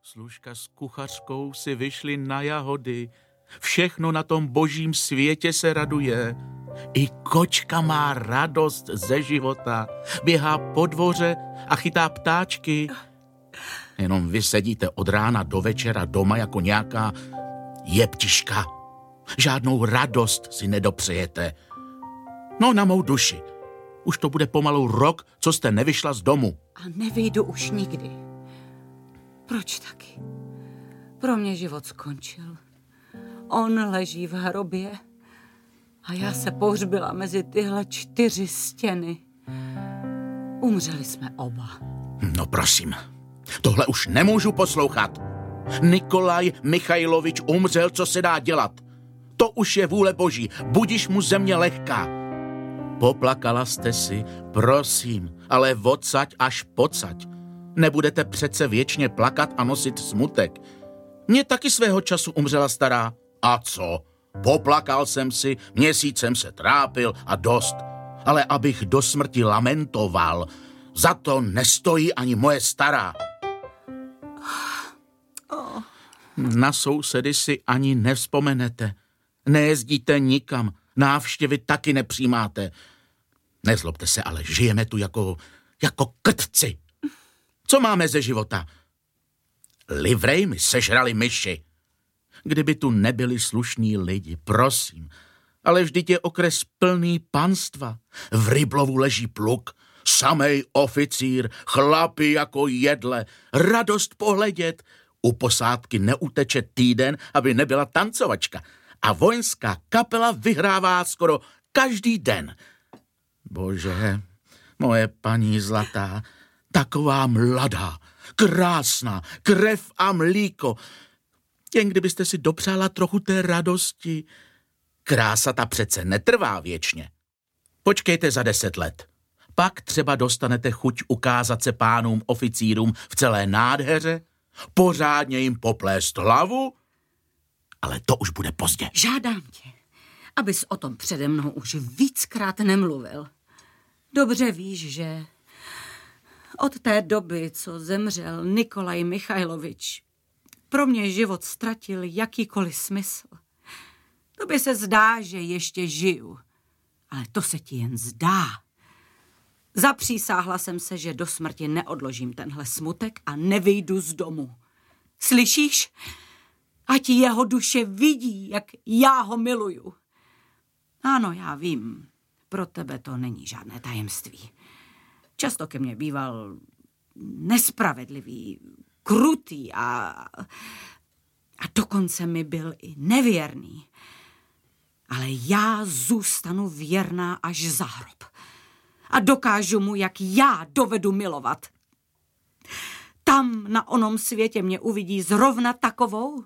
Služka s kuchařkou si vyšli na jahody. Všechno na tom božím světě se raduje. I kočka má radost ze života. Běhá po dvoře a chytá ptáčky. Jenom vy sedíte od rána do večera doma jako nějaká jeptiška. Žádnou radost si nedopřejete. No na mou duši. Už to bude pomalu rok, co jste nevyšla z domu. A nevyjdu už nikdy. Proč taky? Pro mě život skončil. On leží v hrobě a já se pohřbila mezi tyhle 4 stěny. Umřeli jsme oba. No prosím, tohle už nemůžu poslouchat. Nikolaj Michajlovič umřel, co se dá dělat. To už je vůle boží, budiš mu země lehká. Poplakala jste si, prosím, ale odsaď až pocať. Nebudete přece věčně plakat a nosit smutek. Mně taky svého času umřela stará. A co? Poplakal jsem si, měsíc jsem se trápil a dost. Ale abych do smrti lamentoval, za to nestojí ani moje stará. Na sousedy si ani nevzpomenete. Nejezdíte nikam, návštěvy taky nepřijímáte. Nezlobte se, ale žijeme tu jako krtci. Co máme ze života? Livrej mi sežrali myši. Kdyby tu nebyli slušní lidi, prosím. Ale vždyť je okres plný panstva. V Ryblovu leží pluk, samej oficír, chlapi jako jedle, radost pohledět. U posádky neuteče týden, aby nebyla tancovačka. A vojenská kapela vyhrává skoro každý den. Bože, moje paní zlatá, taková mladá, krásná, krev a mlíko. Jen kdybyste si dopřála trochu té radosti. Krása ta přece netrvá věčně. Počkejte za 10 let. Pak třeba dostanete chuť ukázat se pánům oficírům v celé nádheře, pořádně jim poplést hlavu, ale to už bude pozdě. Žádám tě, abys o tom přede mnou už víckrát nemluvil. Dobře víš, že od té doby, co zemřel Nikolaj Michajlovič, pro mě život ztratil jakýkoliv smysl. Tobě se zdá, že ještě žiju, ale to se ti jen zdá. Zapřísáhla jsem se, že do smrti neodložím tenhle smutek a nevyjdu z domu. Slyšíš? Ať jeho duše vidí, jak já ho miluju. Ano, já vím, pro tebe to není žádné tajemství. Často ke mně býval nespravedlivý, krutý a dokonce mi byl i nevěrný. Ale já zůstanu věrná až za hrob. A dokážu mu, jak já dovedu milovat. Tam na onom světě mě uvidí zrovna takovou,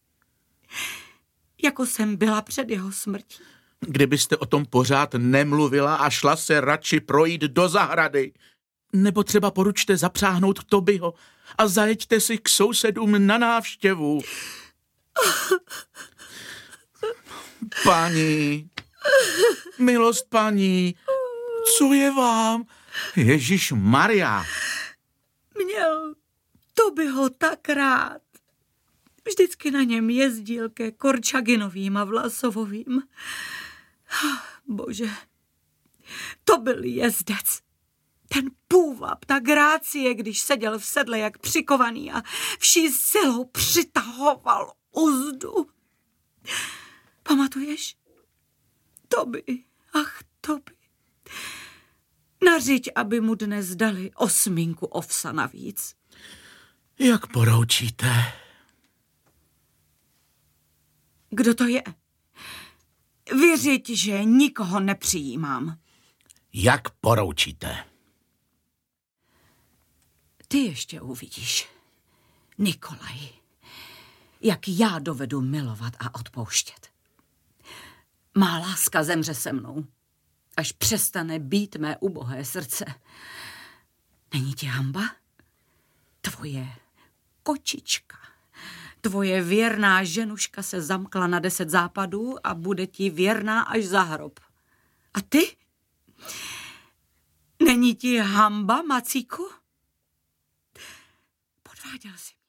jako jsem byla před jeho smrtí. Kdybyste o tom pořád nemluvila a šla se radši projít do zahrady. Nebo třeba poručte zapřáhnout Tobyho a zajeďte si k sousedům na návštěvu. Paní, milost paní, co je vám? Ježíš Maria. Měl Tobyho tak rád. Vždycky na něm jezdil ke Korčaginovým a Vlasovovým. Bože, to byl jezdec. Ten půvab, ta grácie, když seděl v sedle jak přikovaný a vší silou přitahoval uzdu. Pamatuješ? Toby, ach Toby. Nařiď, aby mu dnes dali 8 ovsa navíc. Jak poroučíte? Kdo to je? Vyřiď, že nikoho nepřijímám. Jak poroučíte? Ty ještě uvidíš, Nikolaj, jak já dovedu milovat a odpouštět. Má láska zemře se mnou, až přestane být mé ubohé srdce. Není ti hanba? Tvoje kočička, tvoje věrná ženuška se zamkla na 10 západů a bude ti věrná až za hrob. A ty? Není ti hanba, Macíku? Podváděl jsi